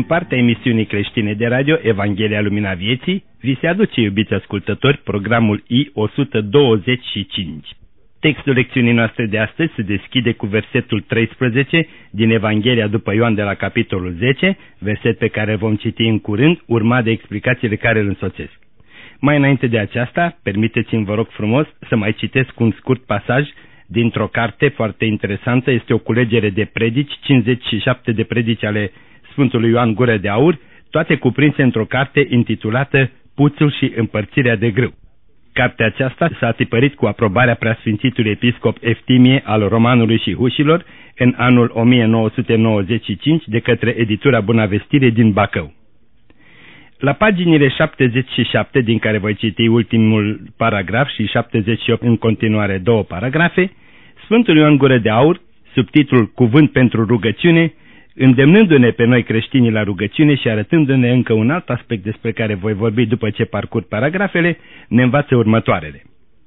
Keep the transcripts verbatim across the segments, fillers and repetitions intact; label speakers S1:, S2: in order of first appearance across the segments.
S1: partea emisiunii creștine de radio Evanghelia Lumina Vieții, vi se aduce, iubiți ascultători, programul I o sută douăzeci și cinci. Textul lecțiunii noastre de astăzi se deschide cu versetul treisprezece din Evanghelia după Ioan de la capitolul zece, verset pe care vom citi în curând, urmat de explicațiile care îl însoțesc. Mai înainte de aceasta, permiteți-mi, vă rog frumos, să mai citesc un scurt pasaj dintr-o carte foarte interesantă. Este o culegere de predici, cincizeci și șapte de predici ale Sfântului Ioan Gură de Aur, toate cuprinse într-o carte intitulată Puțul și împărțirea de grâu. Cartea aceasta s-a tipărit cu aprobarea preasfințitului episcop Eftimie al Romanului și Hușilor în anul o mie nouă sute nouăzeci și cinci de către editura Bunăvestire din Bacău. La paginile șaptezeci și șapte, din care voi citi ultimul paragraf, și șaptezeci și opt în continuare două paragrafe, Sfântul Ioan Gură de Aur, sub titlul Cuvânt pentru rugăciune, îndemnându-ne pe noi creștinii la rugăciune și arătându-ne încă un alt aspect despre care voi vorbi după ce parcurg paragrafele, ne învață următoarele.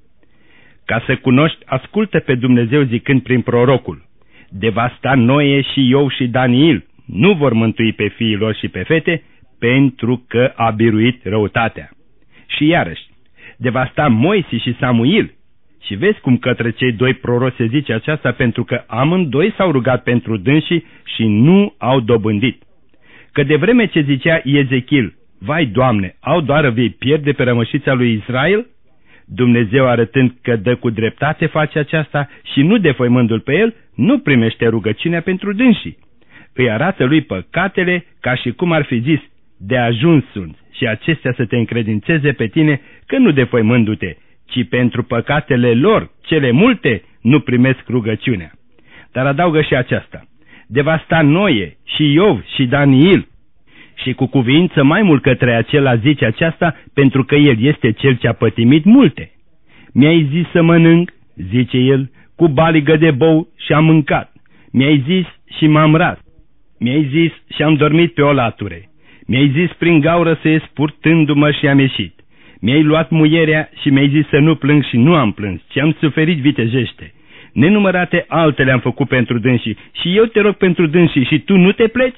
S1: Ca să cunoști, ascultă pe Dumnezeu zicând prin prorocul: de va sta Noe și Iov și Daniel, nu vor mântui pe fiii lor și pe fete, pentru că a biruit răutatea. Și iarăși, de va sta Moise și Samuel. Și vezi cum către cei doi proroci se zice aceasta, pentru că amândoi s-au rugat pentru dânsii și nu au dobândit. Că de vreme ce zicea Ezechiel: vai, Doamne, au doar vei pierde pe rămășița lui Israel? Dumnezeu, arătând că dă cu dreptate, face aceasta și nu defăimându-l pe el, nu primește rugăciunea pentru dânsii. Îi arată lui păcatele ca și cum ar fi zis: de ajuns sunt, și acestea să te încredințeze pe tine că nu defăimându-te, ci pentru păcatele lor, cele multe, nu primesc rugăciunea. Dar adaugă și aceasta: de va sta Noe și Iov și Daniel. Și cu cuvință mai mult către acela zice aceasta, pentru că el este cel ce a pătimit multe. Mi-ai zis să mănânc, zice el, cu baligă de bou și am mâncat. Mi-ai zis și m-am ras. Mi-ai zis și am dormit pe o lature. Mi-ai zis prin gaură să ies purtându-mă și am ieșit. Mi-ai luat muierea și mi-ai zis să nu plâng și nu am plâns, ci am suferit vitejește. Nenumărate altele am făcut pentru dânsii și eu te rog pentru dânsii și tu nu te pleci?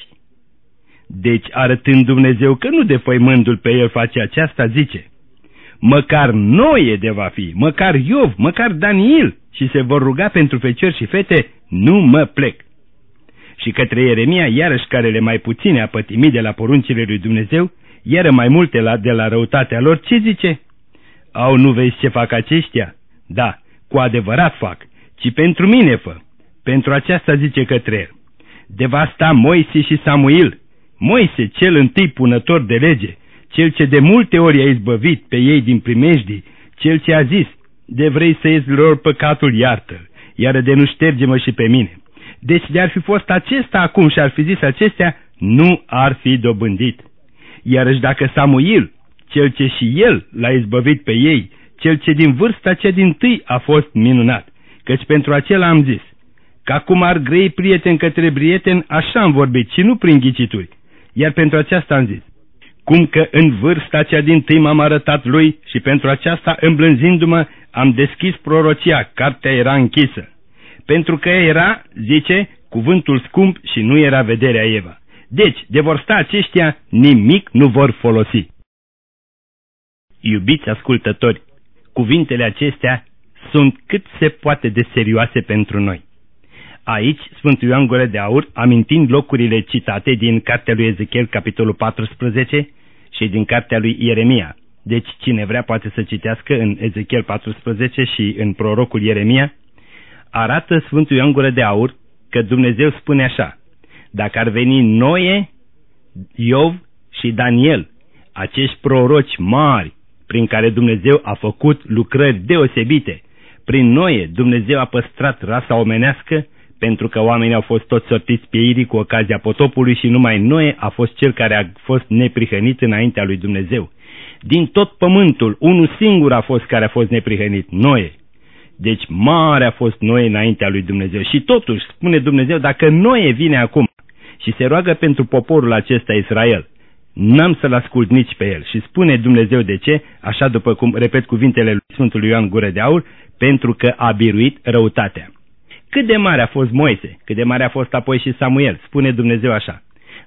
S1: Deci, arătând Dumnezeu că nu defăimându-l pe el face aceasta, zice: măcar Noe de va fi, măcar Iov, măcar Daniel, și se vor ruga pentru feciori și fete, nu mă plec. Și către Ieremia, iarăși carele mai puține a pătimit de la poruncile lui Dumnezeu, iară mai multe la, de la răutatea lor, ce zice? Au, nu vezi ce fac aceștia? Da, cu adevărat fac, ci pentru mine fă. Pentru aceasta zice către el: de va sta Moise și Samuel. Moise, cel întâi punător de lege, cel ce de multe ori a izbăvit pe ei din primejdii, cel ce a zis: de vrei să ies lor păcatul, iartă-l, iar de nu șterge-mă și pe mine. Deci de ar fi fost acesta acum și ar fi zis acestea, nu ar fi dobândit. Iarăși dacă Samuel, cel ce și el l-a izbăvit pe ei, cel ce din vârsta cea dintâi a fost minunat, căci pentru acela am zis: că acum ar grei prieten către prieten, așa am vorbit și nu prin ghicituri. Iar pentru aceasta am zis: cum că în vârsta cea dintâi m-am arătat lui și pentru aceasta, îmblânzindu-mă, am deschis prorocia, cartea era închisă. Pentru că era, zice, cuvântul scump și nu era vederea Eva. Deci, de vor sta aceștia, nimic nu vor folosi. Iubiți ascultători, cuvintele acestea sunt cât se poate de serioase pentru noi. Aici, Sfântul Ioan Gură de Aur, amintind locurile citate din cartea lui Ezechiel, capitolul paisprezece, și din cartea lui Ieremia. Deci, cine vrea poate să citească în Ezechiel paisprezece și în prorocul Ieremia, arată Sfântul Ioan Gură de Aur că Dumnezeu spune așa: dacă ar veni Noe, Iov și Daniel, acești proroci mari prin care Dumnezeu a făcut lucrări deosebite, prin Noe Dumnezeu a păstrat rasa omenească, pentru că oamenii au fost toți sortiți pe irii cu ocazia potopului și numai Noe a fost cel care a fost neprihănit înaintea lui Dumnezeu. Din tot pământul, unul singur a fost care a fost neprihănit, Noe. Deci mare a fost Noe înaintea lui Dumnezeu. Și totuși, spune Dumnezeu, dacă Noe vine acum și se roagă pentru poporul acesta Israel, n-am să-l ascult nici pe el. Și spune Dumnezeu de ce, așa după cum repet cuvintele lui Sfântul Ioan Gură de Aur, pentru că a biruit răutatea. Cât de mare a fost Moise, cât de mare a fost apoi și Samuel, spune Dumnezeu așa: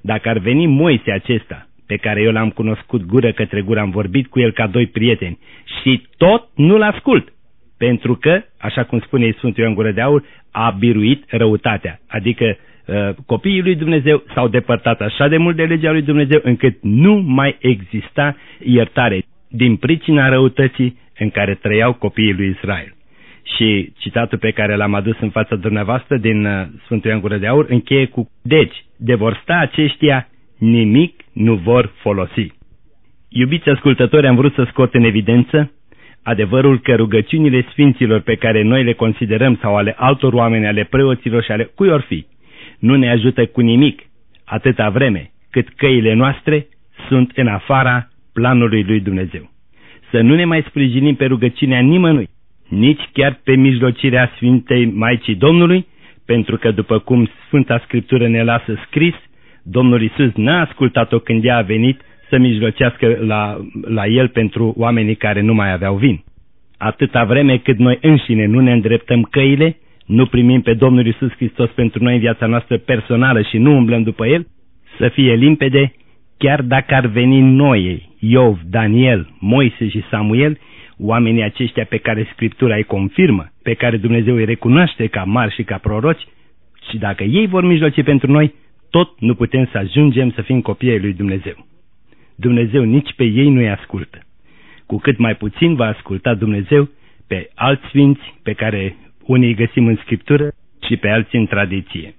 S1: Dacă ar veni Moise acesta, pe care eu l-am cunoscut gură către gură, am vorbit cu el ca doi prieteni și tot nu-l ascult, pentru că, așa cum spune Sfântul Ioan Gură de Aur, a biruit răutatea, adică uh, copiii lui Dumnezeu s-au depărtat așa de mult de legea lui Dumnezeu încât nu mai exista iertare din pricina răutății în care trăiau copiii lui Israel. Și citatul pe care l-am adus în fața dumneavoastră din uh, Sfântul Ioan Gură de Aur încheie cu: deci, de vor sta aceștia, nimic nu vor folosi. Iubiți ascultători, am vrut să scot în evidență adevărul că rugăciunile sfinților pe care noi le considerăm, sau ale altor oameni, ale preoților și ale cui or fi, nu ne ajută cu nimic atâta vreme cât căile noastre sunt în afara planului lui Dumnezeu. Să nu ne mai sprijinim pe rugăciunea nimănui, nici chiar pe mijlocirea Sfintei Maicii Domnului, pentru că, după cum Sfânta Scriptură ne lasă scris, Domnul Iisus n-a ascultat-o când ea a venit să mijlocească la, la el pentru oamenii care nu mai aveau vin. Atâta vreme cât noi înșine nu ne îndreptăm căile, nu primim pe Domnul Iisus Hristos pentru noi în viața noastră personală și nu umblăm după El, să fie limpede, chiar dacă ar veni Noe, Iov, Daniel, Moise și Samuel, oamenii aceștia pe care Scriptura îi confirmă, pe care Dumnezeu îi recunoaște ca mari și ca proroci, și dacă ei vor mijloci pentru noi, tot nu putem să ajungem să fim copiii lui Dumnezeu. Dumnezeu nici pe ei nu-i ascultă. Cu cât mai puțin va asculta Dumnezeu pe alți sfinți pe care unii îi găsim în Scriptură și pe alții în tradiție.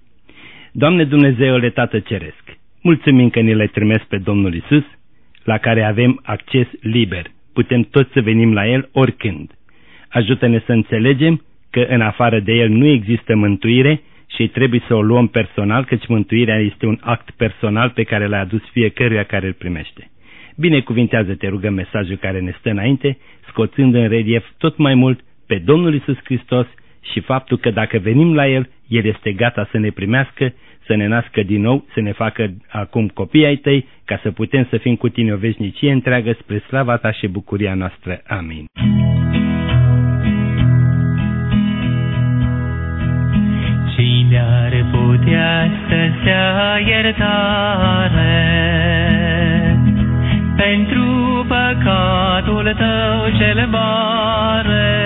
S1: Doamne Dumnezeule Tată Ceresc, mulțumim că ne le trimis pe Domnul Iisus, la care avem acces liber. Putem toți să venim la El oricând. Ajută-ne să înțelegem că în afară de El nu există mântuire și trebuie să o luăm personal, căci mântuirea este un act personal pe care l-a adus fiecăruia care îl primește. Binecuvintează-te, rugăm, mesajul care ne stă înainte, scoțând în relief tot mai mult pe Domnul Iisus Hristos și faptul că dacă venim la El, El este gata să ne primească, să ne nască din nou, să ne facă acum copii ai Tăi, ca să putem să fim cu Tine o veșnicie întreagă spre slava Ta și bucuria noastră. Amin.
S2: Cine ar putea să-ți dea iertare pentru păcatul tău cel mare?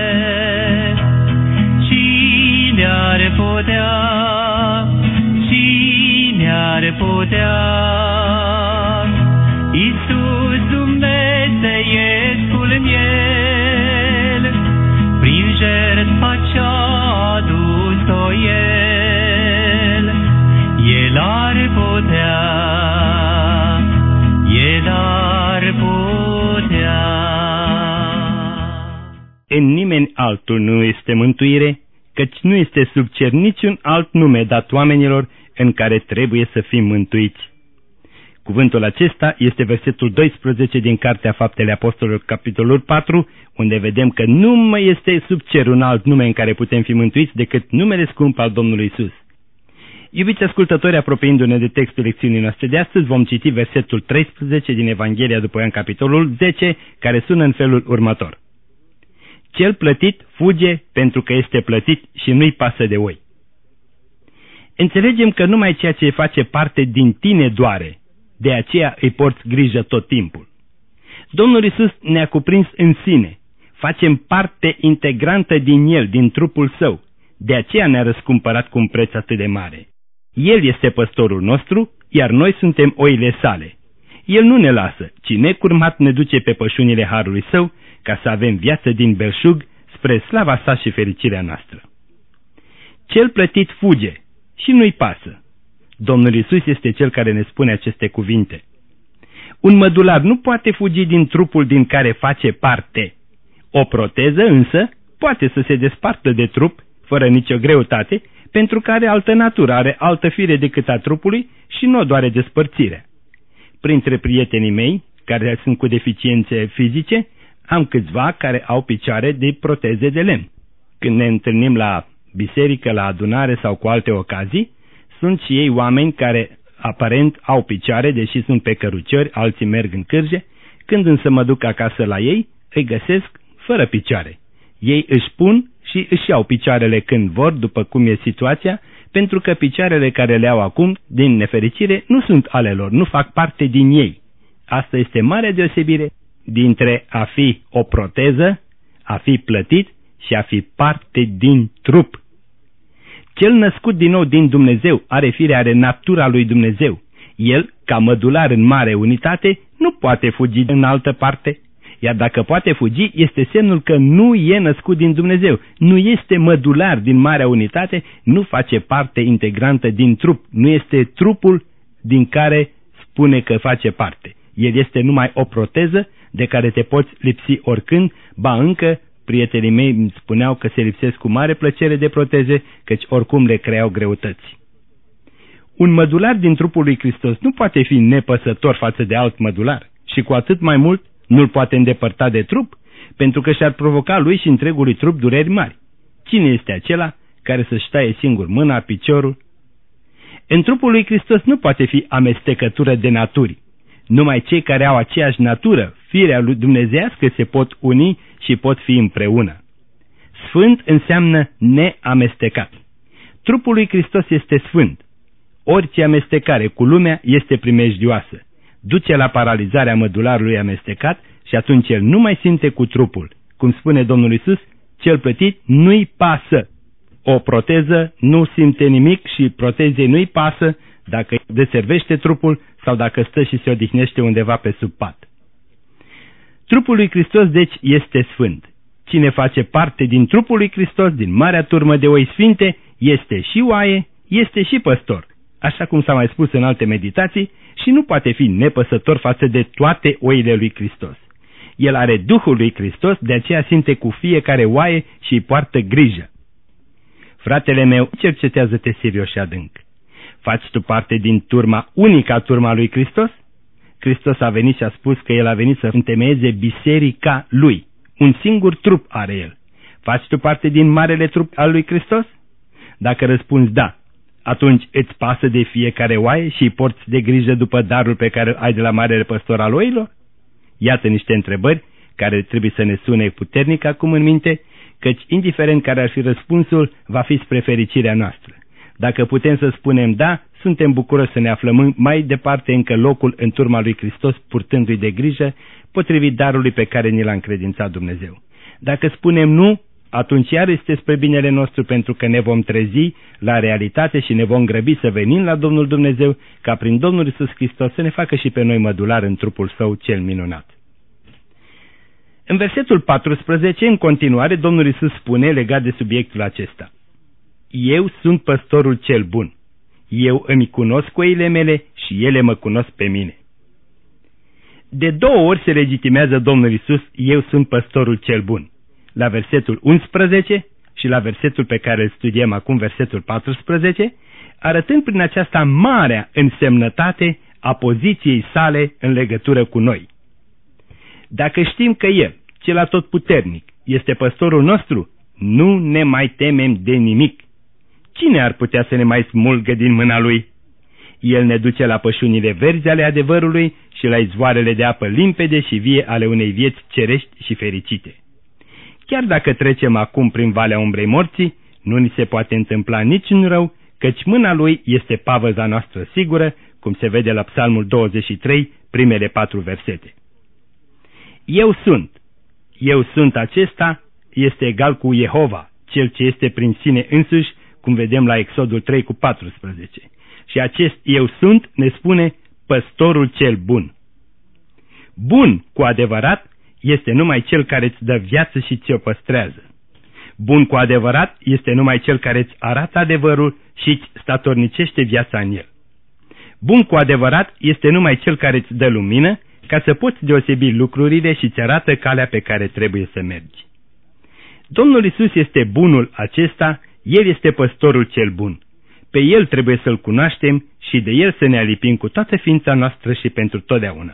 S2: Cine ar putea, cine ar putea? Iisus Dumnezeiescul miel, prin jertfa ce-a adus-o El, El ar putea, El ar putea.
S1: În nimeni altul nu este mântuire, căci nu este sub cer niciun alt nume dat oamenilor în care trebuie să fim mântuiți. Cuvântul acesta este versetul doisprezece din Cartea Faptele Apostolilor, capitolul patru, unde vedem că nu mai este sub cer un alt nume în care putem fi mântuiți decât numele scump al Domnului Iisus. Iubiți ascultători, apropiindu-ne de textul lecțiunii noastre de astăzi, vom citi versetul treisprezece din Evanghelia după Ioan, capitolul zece, care sună în felul următor: Cel plătit fuge pentru că este plătit și nu-i pasă de oi. Înțelegem că numai ceea ce face parte din tine doare, de aceea îi porți grijă tot timpul. Domnul Iisus ne-a cuprins în sine, facem parte integrantă din El, din trupul Său, de aceea ne-a răscumpărat cu un preț atât de mare. El este păstorul nostru, iar noi suntem oile Sale. El nu ne lasă, ci necurmat ne duce pe pășunile harului Său, ca să avem viață din belșug spre slava Sa și fericirea noastră. Cel plătit fuge și nu-i pasă. Domnul Iisus este Cel care ne spune aceste cuvinte. Un mădular nu poate fugi din trupul din care face parte. O proteză însă poate să se despartă de trup fără nicio greutate, pentru că are altă natură, are altă fire decât a trupului și nu doare despărțirea. Printre prietenii mei, care sunt cu deficiențe fizice, am câțiva care au picioare de proteze de lemn. Când ne întâlnim la biserică, la adunare sau cu alte ocazii, sunt și ei oameni care aparent au picioare, deși sunt pe căruciori, alții merg în cârje. Când însă mă duc acasă la ei, îi găsesc fără picioare. Ei își pun și își iau picioarele când vor, după cum e situația, pentru că picioarele care le au acum, din nefericire, nu sunt ale lor, nu fac parte din ei. Asta este marea deosebire dintre a fi o proteză, a fi plătit și a fi parte din trup. Cel născut din nou din Dumnezeu are firea, are natura lui Dumnezeu. El, ca mădular în mare unitate, nu poate fugi în altă parte. Iar dacă poate fugi, este semnul că nu e născut din Dumnezeu, nu este mădular din marea unitate, nu face parte integrantă din trup, nu este trupul din care spune că face parte. El este numai o proteză de care te poți lipsi oricând, ba încă prietenii mei îmi spuneau că se lipsesc cu mare plăcere de proteze, căci oricum le creau greutăți. Un mădular din trupul lui Hristos nu poate fi nepăsător față de alt mădular și cu atât mai mult nu-l poate îndepărta de trup, pentru că și-ar provoca lui și întregului trup dureri mari. Cine este acela care să-și taie singur mâna, piciorul? În trupul lui Hristos nu poate fi amestecătură de naturi. Numai cei care au aceeași natură, firea lui dumnezeiască, se pot uni și pot fi împreună. Sfânt înseamnă neamestecat. Trupul lui Hristos este sfânt. Orice amestecare cu lumea este primejdioasă. Duce la paralizarea mădularului amestecat și atunci el nu mai simte cu trupul. Cum spune Domnul Iisus, cel plătit nu-i pasă. O proteză nu simte nimic și protezei nu-i pasă dacă deservește trupul sau dacă stă și se odihnește undeva pe sub pat. Trupul lui Hristos, deci, este sfânt. Cine face parte din trupul lui Hristos, din marea turmă de oi sfinte, este și oaie, este și păstor, așa cum s-a mai spus în alte meditații, și nu poate fi nepăsător față de toate oile lui Hristos. El are Duhul lui Hristos, de aceea simte cu fiecare oaie și îi poartă grijă. Fratele meu, cercetează-te serios și adânc. Faci tu parte din turma, unica turma lui Hristos? Hristos a venit și a spus că El a venit să întemeieze biserica Lui. Un singur trup are El. Faci tu parte din marele trup al lui Hristos? Dacă răspunzi da, atunci îți pasă de fiecare oaie și îi porți de grijă după darul pe care îl ai de la marele păstor al oilor? Iată niște întrebări care trebuie să ne sune puternic acum în minte, căci indiferent care ar fi răspunsul, va fi spre fericirea noastră. Dacă putem să spunem da, suntem bucuroși să ne aflăm mai departe încă locul în turma lui Hristos, purtându-i de grijă, potrivit darului pe care ni l-a încredințat Dumnezeu. Dacă spunem nu, atunci iar este spre binele nostru, pentru că ne vom trezi la realitate și ne vom grăbi să venim la Domnul Dumnezeu, ca prin Domnul Iisus Hristos să ne facă și pe noi mădular în trupul Său cel minunat. În versetul paisprezece, în continuare, Domnul Iisus spune legat de subiectul acesta: Eu sunt păstorul cel bun. Eu îmi cunosc oile mele și ele mă cunosc pe mine. De două ori se legitimează Domnul Iisus: Eu sunt păstorul cel bun. La versetul unsprezece și la versetul pe care îl studiem acum, versetul paisprezece, arătând prin aceasta marea însemnătate a poziției sale în legătură cu noi. Dacă știm că El, cel atotputernic, este păstorul nostru, nu ne mai temem de nimic. Cine ar putea să ne mai smulgă din mâna Lui? El ne duce la pășunile verzi ale adevărului și la izvoarele de apă limpede și vie ale unei vieți cerești și fericite. Chiar dacă trecem acum prin valea umbrei morții, nu ni se poate întâmpla niciun rău, căci mâna Lui este pavăza noastră sigură, cum se vede la Psalmul douăzeci și trei, primele patru versete. Eu sunt. Eu sunt acesta este egal cu Jehova, Cel ce este prin sine însuși, cum vedem la Exodul trei cu paisprezece. Și acest eu sunt ne spune păstorul cel bun. Bun, cu adevărat, este numai cel care îți dă viață și ți-o păstrează. Bun cu adevărat este numai cel care îți arată adevărul și îți statornicește viața în el. Bun cu adevărat este numai cel care îți dă lumină ca să poți deosebi lucrurile și îți arată calea pe care trebuie să mergi. Domnul Iisus este bunul acesta, El este păstorul cel bun. Pe El trebuie să-L cunoaștem și de El să ne alipim cu toată ființa noastră și pentru totdeauna.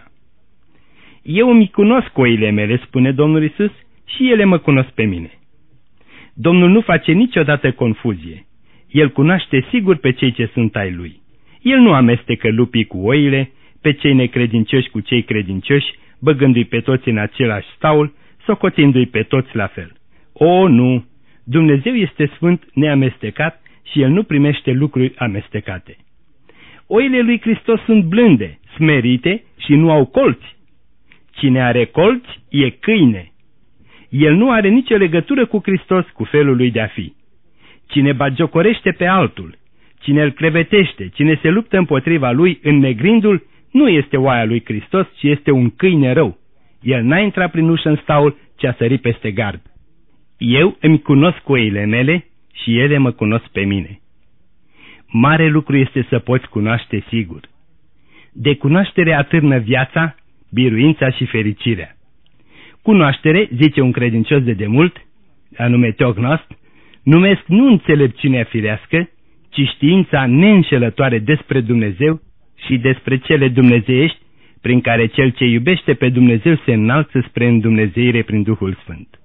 S1: Eu îmi cunosc oile mele, spune Domnul Iisus, și ele mă cunosc pe mine. Domnul nu face niciodată confuzie. El cunoaște sigur pe cei ce sunt ai Lui. El nu amestecă lupii cu oile, pe cei necredincioși cu cei credincioși, băgându-i pe toți în același staul, socotindu-i pe toți la fel. O, nu! Dumnezeu este sfânt, neamestecat și el nu primește lucruri amestecate. Oile lui Hristos sunt blânde, smerite și nu au colți. Cine are colți e câine. El nu are nicio legătură cu Hristos, cu felul lui de a fi. Cine bagiocorește pe altul, cine îl crevetește, cine se luptă împotriva lui înnegrindu-l, nu este oaia lui Hristos, ci este un câine rău. El n-a intrat prin ușă în staul, ci a sărit peste gard. Eu îmi cunosc oile mele și ele mă cunosc pe mine. Mare lucru este să poți cunoaște sigur. De cunoaștere atârnă viața, biruința și fericirea. Cunoaștere, zice un credincios de demult, anume Teognost, numesc nu înțelepciunea firească, ci știința neînșelătoare despre Dumnezeu și despre cele dumnezeiești, prin care cel ce iubește pe Dumnezeu se înalță spre îndumnezeire prin Duhul Sfânt.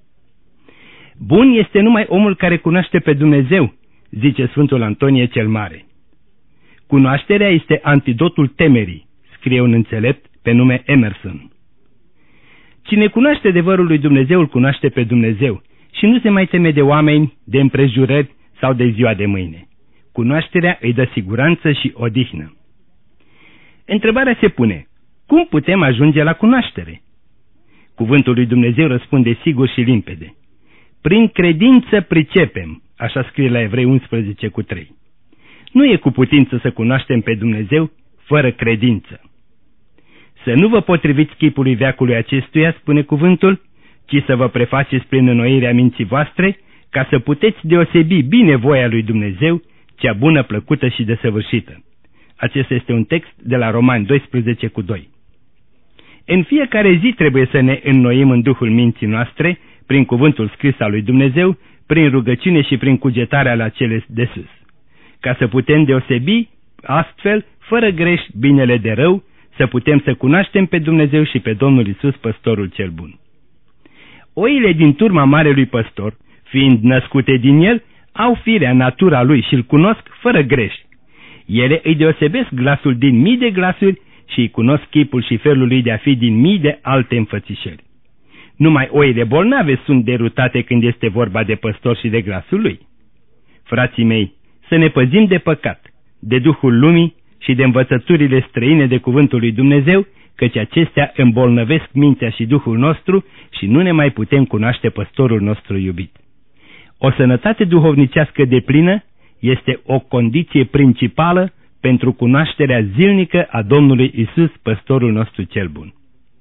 S1: Bun este numai omul care cunoaște pe Dumnezeu, zice Sfântul Antonie cel Mare. Cunoașterea este antidotul temerii, scrie un înțelept pe nume Emerson. Cine cunoaște adevărul lui Dumnezeu îl cunoaște pe Dumnezeu și nu se mai teme de oameni, de împrejurări sau de ziua de mâine. Cunoașterea îi dă siguranță și odihnă. Întrebarea se pune: cum putem ajunge la cunoaștere? Cuvântul lui Dumnezeu răspunde sigur și limpede: prin credință pricepem, așa scrie la Evrei unsprezece cu trei. Nu e cu putință să cunoaștem pe Dumnezeu fără credință. Să nu vă potriviți chipului veacului acestuia, spune cuvântul, ci să vă prefaceți prin înnoirea minții voastre, ca să puteți deosebi bine voia lui Dumnezeu, cea bună, plăcută și desăvârșită. Acesta este un text de la Romani doisprezece cu doi. În fiecare zi trebuie să ne înnoim în duhul minții noastre, prin cuvântul scris al lui Dumnezeu, prin rugăciune și prin cugetarea la cele de sus, ca să putem deosebi astfel, fără greș, binele de rău, să putem să cunoaștem pe Dumnezeu și pe Domnul Iisus, păstorul cel bun. Oile din turma marelui păstor, fiind născute din el, au firea, natura lui și îl cunosc fără greș. Ele îi deosebesc glasul din mii de glasuri și îi cunosc chipul și felul lui de a fi din mii de alte înfățișări. Numai oile bolnave sunt derutate când este vorba de păstor și de glasul lui. Frații mei, să ne păzim de păcat, de duhul lumii și de învățăturile străine de cuvântul lui Dumnezeu, căci acestea îmbolnăvesc mintea și duhul nostru și nu ne mai putem cunoaște păstorul nostru iubit. O sănătate duhovnicească deplină este o condiție principală pentru cunoașterea zilnică a Domnului Isus, păstorul nostru cel bun.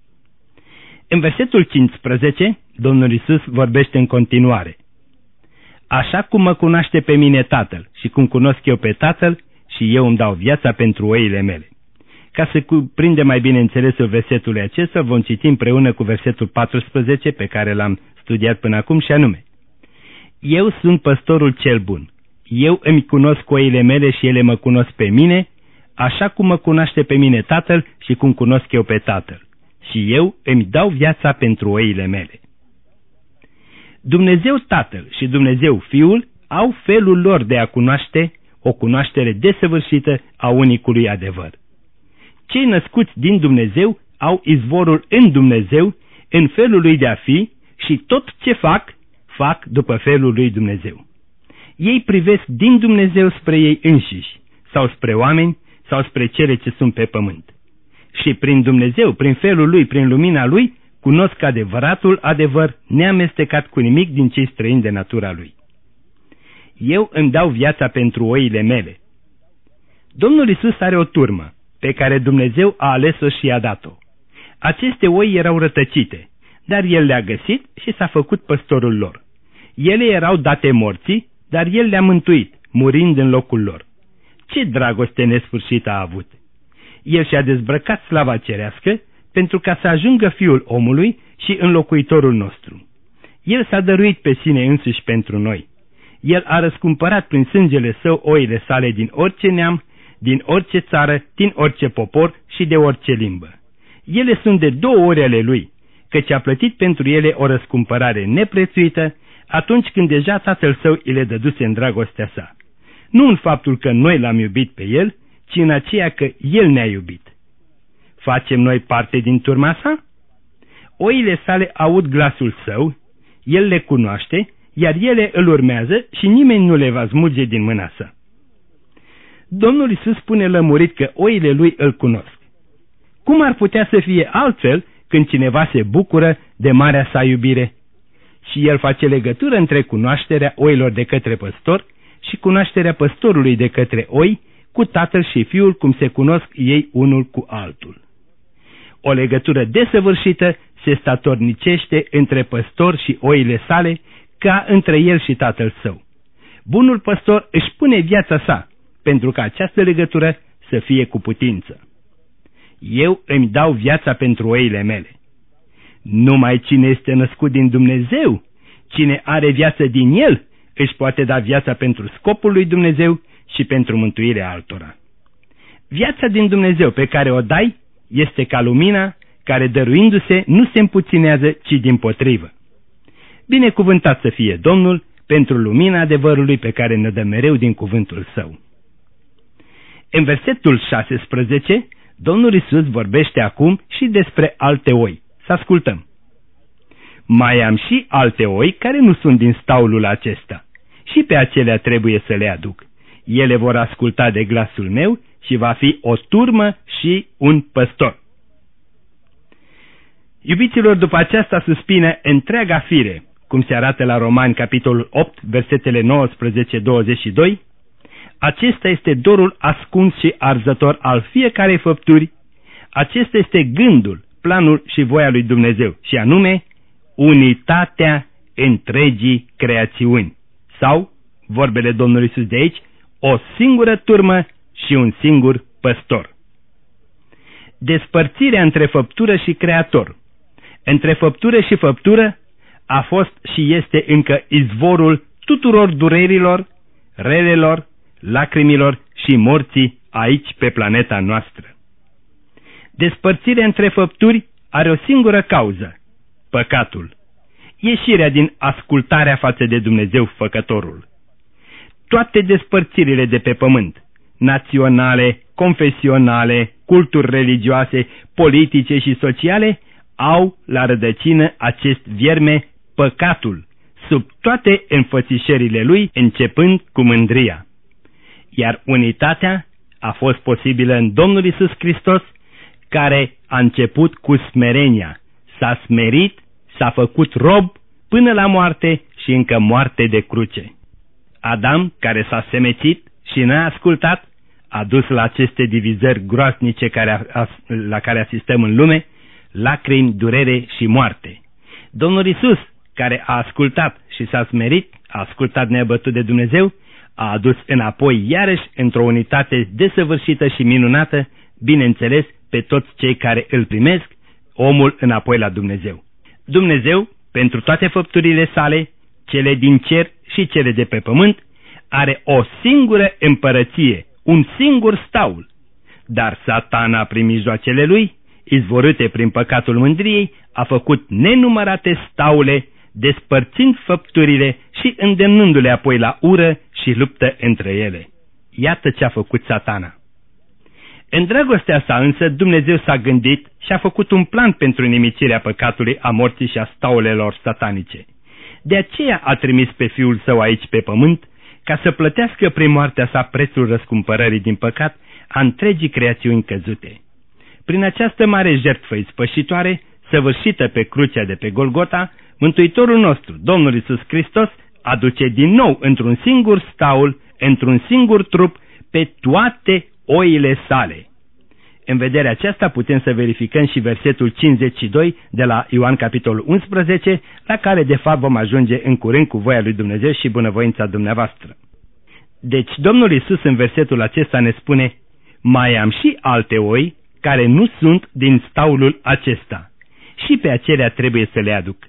S1: În versetul cincisprezece, Domnul Isus vorbește în continuare: așa cum mă cunoaște pe mine Tatăl și cum cunosc eu pe Tatăl, și eu îmi dau viața pentru oile mele. Ca să cuprindem mai bine înțelesul versetului acesta, vom citi împreună cu versetul paisprezece pe care l-am studiat până acum, și anume: eu sunt păstorul cel bun. Eu îmi cunosc oile mele și ele mă cunosc pe mine, așa cum mă cunoaște pe mine Tatăl și cum cunosc eu pe Tatăl. Și eu îmi dau viața pentru oile mele. Dumnezeu Tatăl și Dumnezeu Fiul au felul lor de a cunoaște, o cunoaștere desăvârșită a unicului adevăr. Cei născuți din Dumnezeu au izvorul în Dumnezeu, în felul lui de a fi, și tot ce fac, fac după felul lui Dumnezeu. Ei privesc din Dumnezeu spre ei înșiși, sau spre oameni, sau spre cele ce sunt pe pământ. Și prin Dumnezeu, prin felul lui, prin lumina lui, cunosc adevăratul adevăr, neamestecat cu nimic din cei străini de natura lui. Eu îmi dau viața pentru oile mele. Domnul Iisus are o turmă, pe care Dumnezeu a ales-o și i-a dat-o. Aceste oi erau rătăcite, dar El le-a găsit și s-a făcut păstorul lor. Ele erau date morții, dar El le-a mântuit, murind în locul lor. Ce dragoste nesfârșită a avut! El și-a dezbrăcat slava cerească pentru ca să ajungă Fiul omului și înlocuitorul nostru. El s-a dăruit pe sine însuși pentru noi. El a răscumpărat prin sângele său oile sale din orice neam, din orice țară, din orice popor și de orice limbă. Ele sunt de două ori ale lui, căci a plătit pentru ele o răscumpărare neprețuită atunci când deja Tatăl Său îi le dăduse în dragostea sa. Nu în faptul că noi l-am iubit pe El, ci în aceea că El ne-a iubit. Facem noi parte din turma sa? Oile sale aud glasul Său, El le cunoaște, iar ele îl urmează și nimeni nu le va smulge din mâna sa. Domnul Iisus spune lămurit că oile lui îl cunosc. Cum ar putea să fie altfel când cineva se bucură de marea sa iubire? Și el face legătură între cunoașterea oilor de către păstor și cunoașterea păstorului de către oi, cu tatăl și fiul cum se cunosc ei unul cu altul. O legătură desăvârșită se statornicește între păstor și oile sale, ca între el și tatăl său. Bunul păstor își pune viața sa pentru ca această legătură să fie cu putință. Eu îmi dau viața pentru oile mele. Numai cine este născut din Dumnezeu, cine are viață din El, își poate da viața pentru scopul lui Dumnezeu și pentru mântuirea altora. Viața din Dumnezeu pe care o dai este ca lumina care, dăruindu-se, nu se împuținează, ci dimpotrivă. Binecuvântat să fie Domnul pentru lumina adevărului pe care ne dă mereu din cuvântul Său. În versetul șaisprezece, Domnul Iisus vorbește acum și despre alte oi. Să ascultăm. Mai am și alte oi care nu sunt din staulul acesta, și pe acelea trebuie să le aduc. Ele vor asculta de glasul meu și va fi o turmă și un păstor. Iubiților, după aceasta suspină întreaga fire, cum se arată la Romani, capitolul opt, versetele nouăsprezece douăzeci și doi, acesta este dorul ascuns și arzător al fiecarei făpturi, acesta este gândul, planul și voia lui Dumnezeu, și anume unitatea întregii creațiuni, sau, vorbele Domnului Iisus de aici, o singură turmă și un singur păstor. Despărțirea între făptură și creator, între făptură și făptură, a fost și este încă izvorul tuturor durerilor, relelor, lacrimilor și morții aici pe planeta noastră. Despărțirea între făpturi are o singură cauză, păcatul, ieșirea din ascultarea față de Dumnezeu Făcătorul. Toate despărțirile de pe pământ, naționale, confesionale, culturi religioase, politice și sociale, au la rădăcină acest vierme, păcatul, sub toate înfățișările lui, începând cu mândria. Iar unitatea a fost posibilă în Domnul Iisus Hristos, care a început cu smerenia, s-a smerit, s-a făcut rob până la moarte și încă moarte de cruce. Adam, care s-a semețit și n-a ascultat, a dus la aceste divizări groaznice care a, a, la care asistăm în lume, lacrimi, durere și moarte. Domnul Iisus, care a ascultat și s-a smerit, a ascultat neabătut de Dumnezeu, a adus înapoi iarăși într-o unitate desăvârșită și minunată, bineînțeles, pe toți cei care îl primesc, omul înapoi la Dumnezeu. Dumnezeu, pentru toate făpturile sale, cele din cer și cele de pe pământ, are o singură împărăție, un singur staul. Dar Satana, prin mijloacele lui, izvorâte prin păcatul mândriei, a făcut nenumărate staule, despărțind făpturile și îndemnându-le apoi la ură și luptă între ele. Iată ce a făcut Satana. În dragostea sa însă Dumnezeu s-a gândit și a făcut un plan pentru nimicirea păcatului, a morții și a staulelor satanice. De aceea a trimis pe Fiul Său aici pe pământ, ca să plătească prin moartea sa prețul răscumpărării din păcat a întregii creațiuni căzute. Prin această mare jertfă ispășitoare, săvârșită pe crucea de pe Golgota, Mântuitorul nostru, Domnul Iisus Hristos, aduce din nou într-un singur staul, într-un singur trup, pe toate oile sale. În vederea aceasta putem să verificăm și versetul cincizeci și doi de la Ioan capitolul unsprezece, la care de fapt vom ajunge în curând cu voia lui Dumnezeu și bunăvoința dumneavoastră. Deci Domnul Iisus în versetul acesta ne spune: mai am și alte oi care nu sunt din staulul acesta, și pe acelea trebuie să le aduc.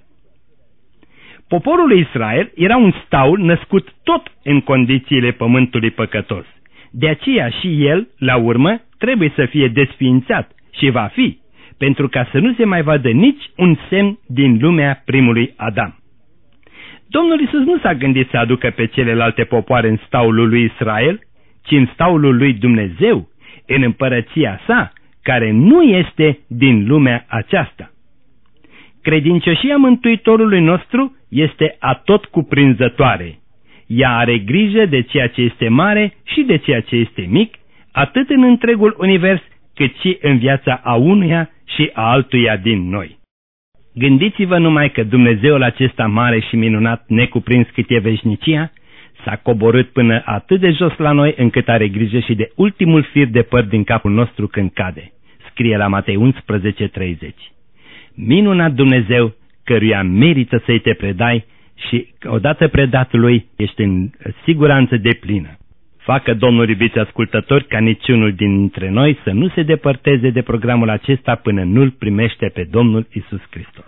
S1: Poporul lui Israel era un staul născut tot în condițiile pământului păcătos. De aceea și el, la urmă, trebuie să fie desființat și va fi, pentru ca să nu se mai vadă nici un semn din lumea primului Adam. Domnul Iisus nu s-a gândit să aducă pe celelalte popoare în staulul lui Israel, ci în staulul lui Dumnezeu, în împărăția sa, care nu este din lumea aceasta. Credincioșia Mântuitorului nostru este atot cuprinzătoare. Ea are grijă de ceea ce este mare și de ceea ce este mic, atât în întregul univers, cât și în viața a unuia și a altuia din noi. Gândiți-vă numai că Dumnezeul acesta mare și minunat, necuprins cât e veșnicia, s-a coborât până atât de jos la noi, încât are grijă și de ultimul fir de păr din capul nostru când cade. Scrie la Matei unsprezece treizeci. Minunat Dumnezeu, căruia merită să-i te predai și odată predat lui ești în siguranță deplină. Facă Domnul, iubiți ascultători, ca niciunul dintre noi să nu se depărteze de programul acesta până nu-L primește pe Domnul Iisus Hristos.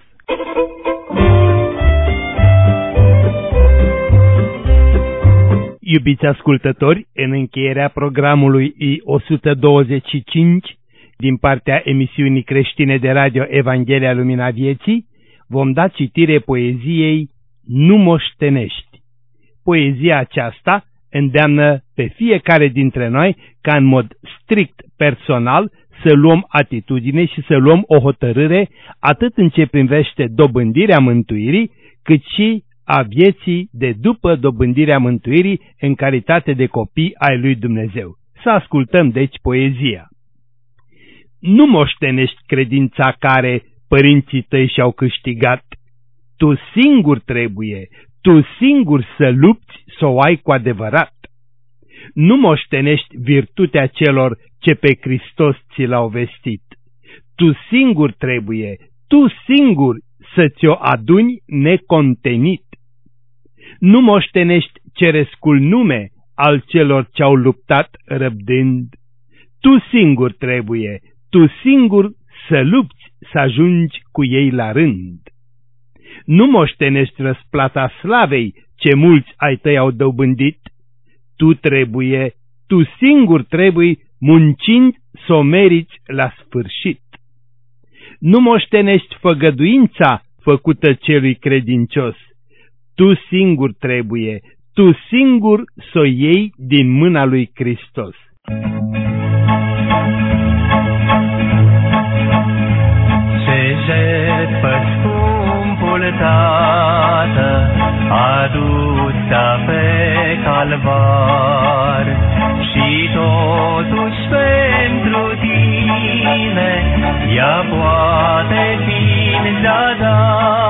S3: Iubiți ascultători, în încheierea programului I o sută douăzeci și cinci din partea emisiunii creștine de radio Evanghelia Lumina Vieții, vom da citire poeziei Nu moștenești. Poezia aceasta îndeamnă pe fiecare dintre noi ca în mod strict personal să luăm atitudine și să luăm o hotărâre atât în ce privește dobândirea mântuirii, cât și a vieții de după dobândirea mântuirii în calitate de copii ai lui Dumnezeu. Să ascultăm deci poezia. Nu moștenești credința care părinții tăi și-au câștigat. Tu singur trebuie, tu singur să lupți să o ai cu adevărat. Nu moștenești virtutea celor ce pe Hristos ți l-au vestit. Tu singur trebuie, tu singur să ți-o aduni necontenit. Nu moștenești cerescul nume al celor ce-au luptat răbdând. Tu singur trebuie, tu singur să lupți să ajungi cu ei la rând. Nu moștenești răsplata slavei ce mulți ai tăi au dobândit. Tu trebuie, tu singur trebuie, muncind să o meriți la sfârșit. Nu moștenești făgăduința făcută celui credincios. Tu singur trebuie, tu singur să o iei din mâna lui Hristos.
S2: Ce jertfă scumpul Tată adus-a pe calvar, și totuși pentru tine ea poate fi zadar.